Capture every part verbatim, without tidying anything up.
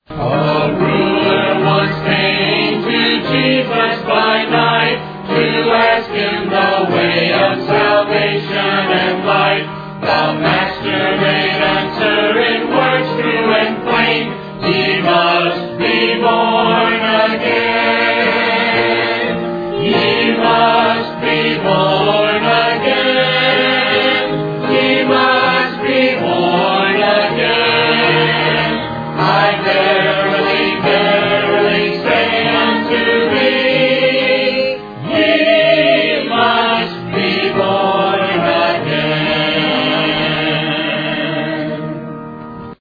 A ruler once came to Jesus by night to ask him the way of salvation and light. The Master made answer in words true and plain, he must be born again. He must be born again. He must be born again. I verily, verily say unto thee, ye must be born again.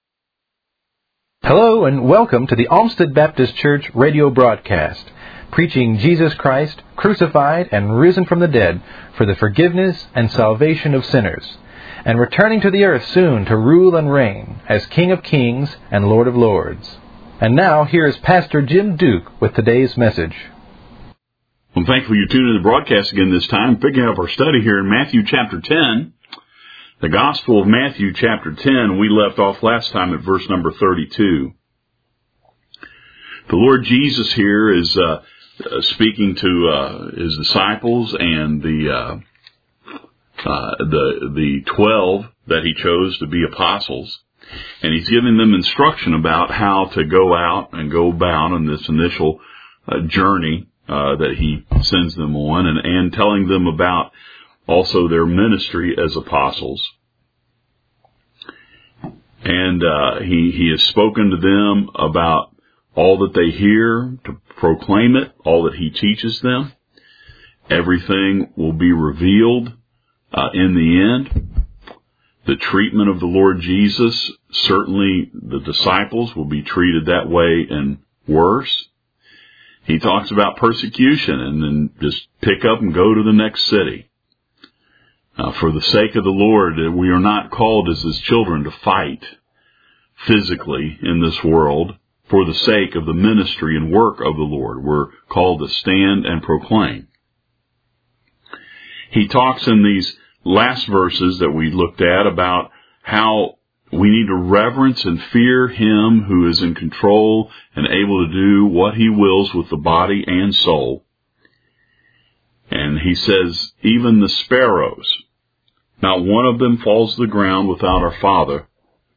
Hello and welcome to the Olmsted Baptist Church radio broadcast, preaching Jesus Christ, crucified and risen from the dead for the forgiveness and salvation of sinners, and returning to the earth soon to rule and reign as King of Kings and Lord of Lords. And now, here is Pastor Jim Duke with today's message. I'm thankful you tuned in to the broadcast again this time, picking up our study here in Matthew chapter ten. The Gospel of Matthew chapter ten, we left off last time at verse number thirty-two. The Lord Jesus here is uh, uh, speaking to uh, his disciples and the uh, uh, the the twelve that he chose to be apostles, and he's giving them instruction about how to go out and go about on this initial uh, journey uh, that he sends them on, and, and telling them about also their ministry as apostles. And uh, he he has spoken to them about all that they hear, to proclaim it, all that he teaches them. Everything will be revealed uh, in the end. The treatment of the Lord Jesus, certainly the disciples will be treated that way and worse. He talks about persecution and then just pick up and go to the next city. Uh, for the sake of the Lord, we are not called as his children to fight physically in this world. For the sake of the ministry and work of the Lord, we're called to stand and proclaim. He talks in these last verses that we looked at about how we need to reverence and fear him who is in control and able to do what he wills with the body and soul. And he says, even the sparrows, not one of them falls to the ground without our Father.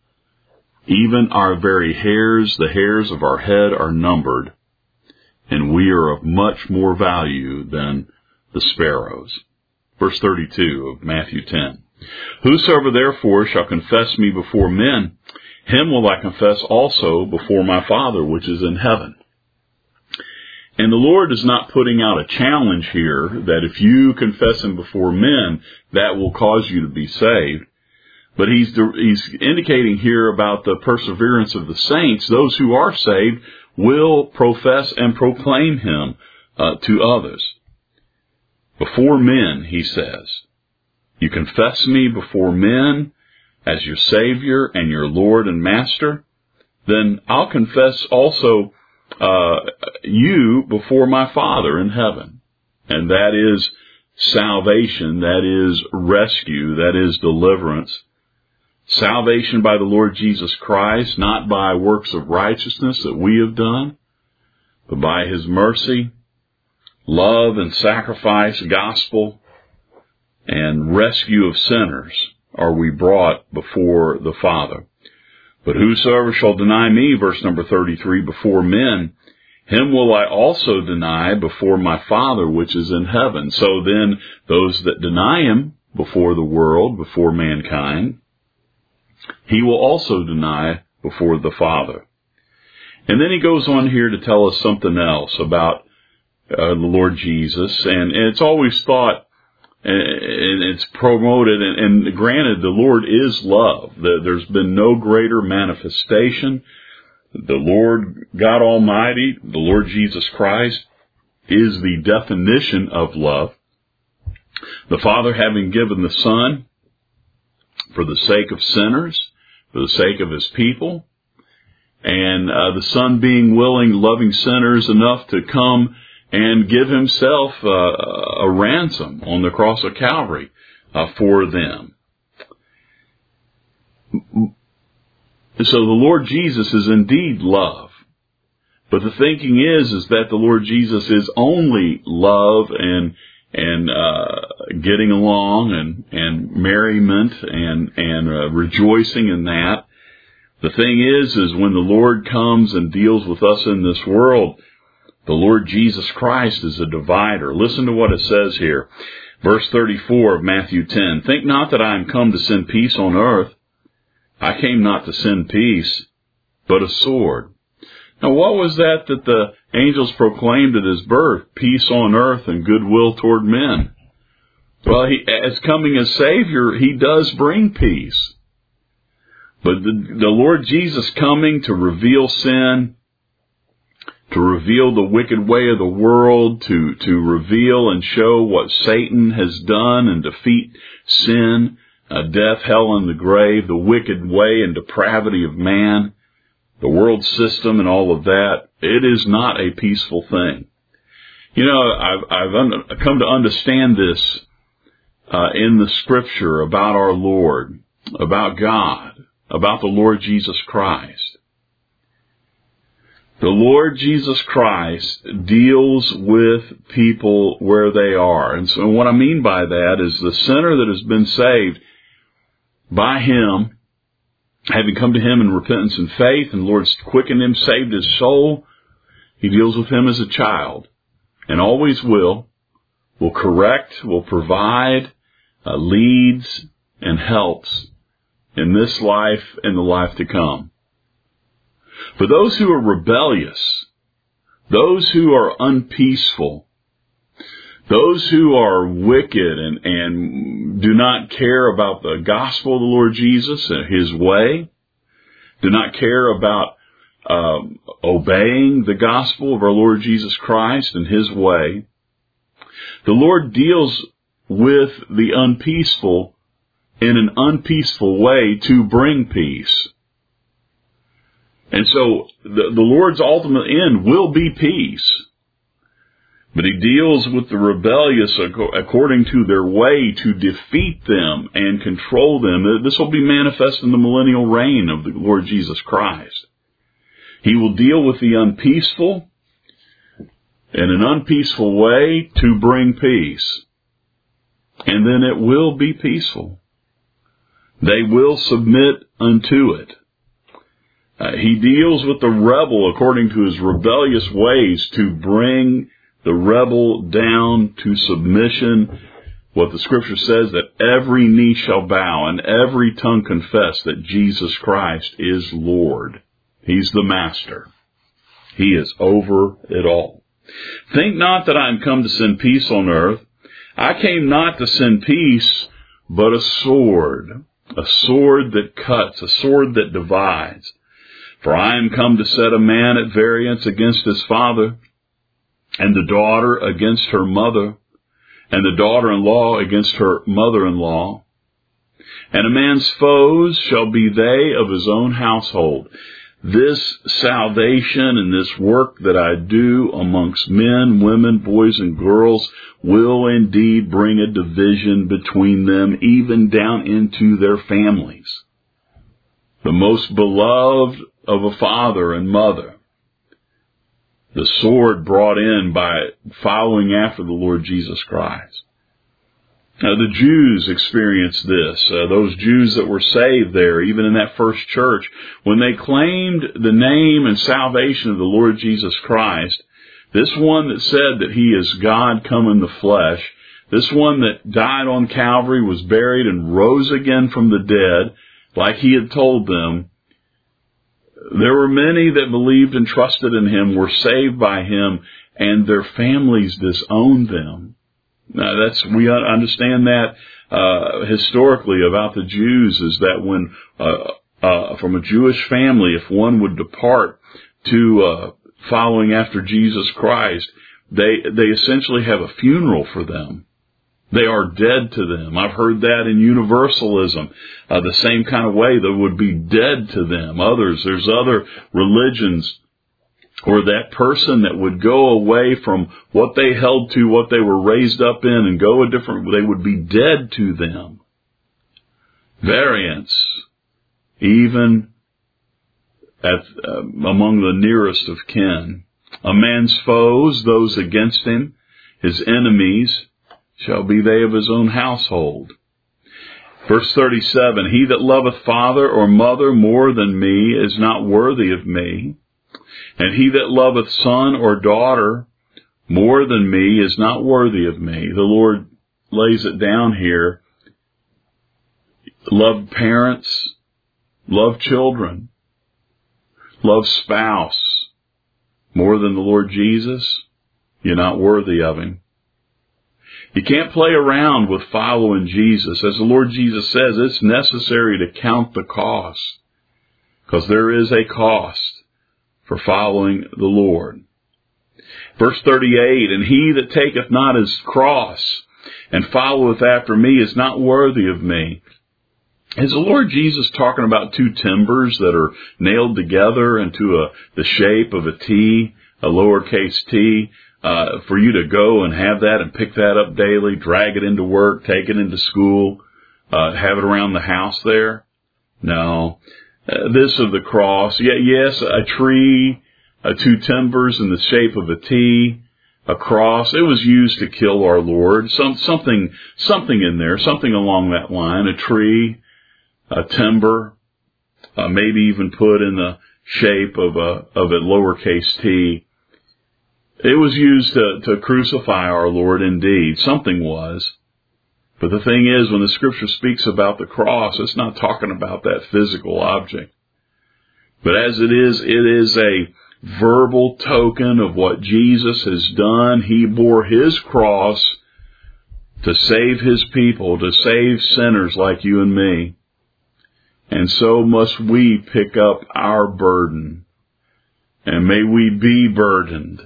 Even our very hairs, the hairs of our head, are numbered, and we are of much more value than the sparrows. Verse thirty-two of Matthew ten. Whosoever therefore shall confess me before men, him will I confess also before my Father which is in heaven. And the Lord is not putting out a challenge here that if you confess him before men, that will cause you to be saved. But he's he's indicating here about the perseverance of the saints. Those who are saved will profess and proclaim him uh, to others. Before men, he says, you confess me before men as your Savior and your Lord and Master, then I'll confess also uh, you before my Father in heaven. And that is salvation, that is rescue, that is deliverance. Salvation by the Lord Jesus Christ, not by works of righteousness that we have done, but by his mercy, love and sacrifice, gospel, and rescue of sinners are we brought before the Father. But whosoever shall deny me, verse number thirty-three, before men, him will I also deny before my Father which is in heaven. So then those that deny him before the world, before mankind, he will also deny before the Father. And then he goes on here to tell us something else about uh, the Lord Jesus. And, and it's always thought, and it's promoted, and, and granted, the Lord is love. There's been no greater manifestation. The Lord God Almighty, the Lord Jesus Christ, is the definition of love. The Father having given the Son for the sake of sinners, for the sake of his people, and uh, the Son being willing, loving sinners enough to come and give himself uh, a ransom on the cross of Calvary uh, for them. And so the Lord Jesus is indeed love. But the thinking is, is that the Lord Jesus is only love and, and, uh, getting along and, and merriment and, and, uh, rejoicing in that. The thing is, is when the Lord comes and deals with us in this world, the Lord Jesus Christ is a divider. Listen to what it says here. Verse thirty-four of Matthew ten. Think not that I am come to send peace on earth. I came not to send peace, but a sword. Now, what was that that the angels proclaimed at his birth? Peace on earth and goodwill toward men. Well, he, as coming as Savior, he does bring peace. But the, the Lord Jesus coming to reveal sin, to reveal the wicked way of the world, to, to reveal and show what Satan has done and defeat sin, uh, death, hell, and the grave, the wicked way and depravity of man, the world system and all of that, it is not a peaceful thing. You know, I've, I've un- come to understand this uh, in the Scripture about our Lord, about God, about the Lord Jesus Christ. The Lord Jesus Christ deals with people where they are. And so what I mean by that is the sinner that has been saved by Him, having come to Him in repentance and faith, and the Lord's quickened him, saved his soul, He deals with him as a child, and always will, will correct, will provide, uh, leads, and helps in this life and the life to come. For those who are rebellious, those who are unpeaceful, those who are wicked and, and do not care about the gospel of the Lord Jesus and His way, do not care about um, obeying the gospel of our Lord Jesus Christ and His way, the Lord deals with the unpeaceful in an unpeaceful way to bring peace. And so the, the Lord's ultimate end will be peace. But He deals with the rebellious according to their way to defeat them and control them. This will be manifest in the millennial reign of the Lord Jesus Christ. He will deal with the unpeaceful in an unpeaceful way to bring peace. And then it will be peaceful. They will submit unto it. Uh, he deals with the rebel according to his rebellious ways to bring the rebel down to submission. What the Scripture says, that every knee shall bow and every tongue confess that Jesus Christ is Lord. He's the Master. He is over it all. Think not that I am come to send peace on earth. I came not to send peace, but a sword. A sword that cuts, a sword that divides. For I am come to set a man at variance against his father, and the daughter against her mother, and the daughter-in-law against her mother-in-law. And a man's foes shall be they of his own household. This salvation and this work that I do amongst men, women, boys, and girls will indeed bring a division between them, even down into their families. The most beloved of a father and mother. The sword brought in by following after the Lord Jesus Christ. Now, the Jews experienced this. Uh, those Jews that were saved there, even in that first church, when they claimed the name and salvation of the Lord Jesus Christ, this one that said that He is God come in the flesh, this one that died on Calvary, was buried, and rose again from the dead, like He had told them, there were many that believed and trusted in Him, were saved by Him, and their families disowned them. Now, that's, we understand that uh, historically about the Jews, is that when uh, uh, from a Jewish family, if one would depart to uh, following after Jesus Christ, they they essentially have a funeral for them. They are dead to them. I've heard that in Universalism, uh, the same kind of way, that would be dead to them. Others, there's other religions, or that person that would go away from what they held to, what they were raised up in, and go a different, they would be dead to them. Variance, even at, uh, among the nearest of kin. A man's foes, those against him, his enemies, shall be they of his own household. Verse thirty-seven, he that loveth father or mother more than me is not worthy of me. And he that loveth son or daughter more than me is not worthy of me. The Lord lays it down here. Love parents, love children, love spouse more than the Lord Jesus. You're not worthy of him. You can't play around with following Jesus. As the Lord Jesus says, it's necessary to count the cost, because there is a cost for following the Lord. Verse thirty-eight, and he that taketh not his cross and followeth after me is not worthy of me. Is the Lord Jesus talking about two timbers that are nailed together into a, the shape of a T, a lowercase t, uh, for you to go and have that and pick that up daily, drag it into work, take it into school, uh, have it around the house there? No. Uh, this of the cross, yeah, yes, a tree, uh, two timbers in the shape of a T, a cross. It was used to kill our Lord. Some, something, something in there, something along that line, a tree, a timber, uh, maybe even put in the shape of a, of a lowercase t. It was used to, to crucify our Lord indeed. Something was. But the thing is, when the Scripture speaks about the cross, it's not talking about that physical object. But as it is, it is a verbal token of what Jesus has done. He bore his cross to save his people, to save sinners like you and me. And so must we pick up our burden. And may we be burdened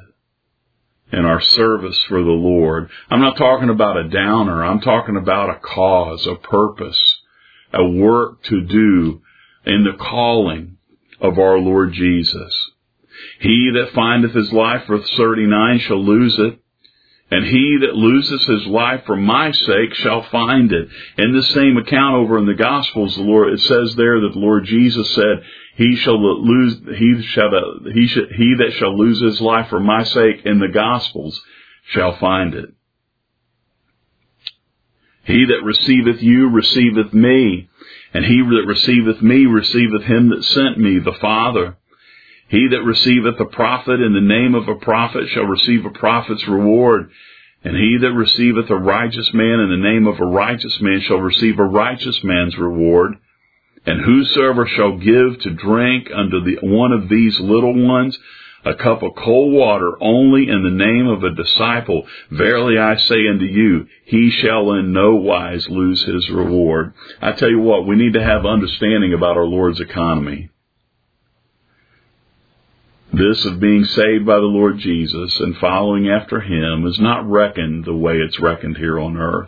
in our service for the Lord. I'm not talking about a downer. I'm talking about a cause, a purpose, a work to do in the calling of our Lord Jesus. He that findeth his life, verse thirty-nine, shall lose it. And he that loses his life for my sake shall find it. In the same account over in the Gospels, the Lord, it says there that the Lord Jesus said, He shall lose, he shall, he shall, he that shall lose his life for my sake in the Gospels shall find it. He that receiveth you receiveth me, and he that receiveth me receiveth him that sent me, the Father. He that receiveth a prophet in the name of a prophet shall receive a prophet's reward. And he that receiveth a righteous man in the name of a righteous man shall receive a righteous man's reward. And whosoever shall give to drink unto the one of these little ones a cup of cold water only in the name of a disciple, verily I say unto you, he shall in no wise lose his reward. I tell you what, we need to have understanding about our Lord's economy. This of being saved by the Lord Jesus and following after him is not reckoned the way it's reckoned here on earth.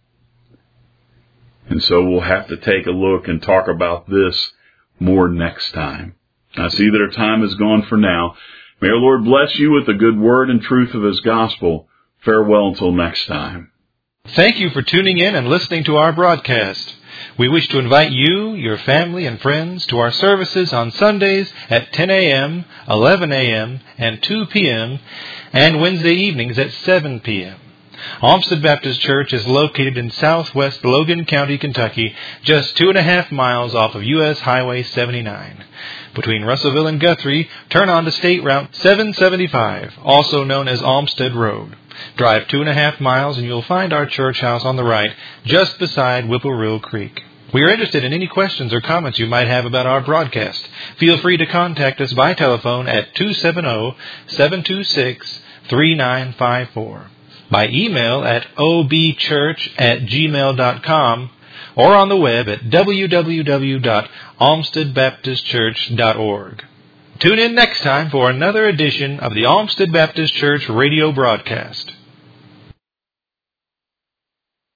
And so we'll have to take a look and talk about this more next time. I see that our time is gone for now. May our Lord bless you with the good word and truth of his gospel. Farewell until next time. Thank you for tuning in and listening to our broadcast. We wish to invite you, your family, and friends to our services on Sundays at ten a.m., eleven a.m., and two p.m., and Wednesday evenings at seven p.m. Olmsted Baptist Church is located in southwest Logan County, Kentucky, just two and a half miles off of U S Highway seventy-nine. Between Russellville and Guthrie, turn on to State Route seven seventy-five, also known as Olmsted Road. Drive two and a half miles and you'll find our church house on the right, just beside Whippoorwill Creek. We are interested in any questions or comments you might have about our broadcast. Feel free to contact us by telephone at two seven zero, seven two six, three nine five four, by email at o b church at gmail dot com, or on the web at w w w dot olmsted baptist church dot org. Tune in next time for another edition of the Olmsted Baptist Church radio broadcast.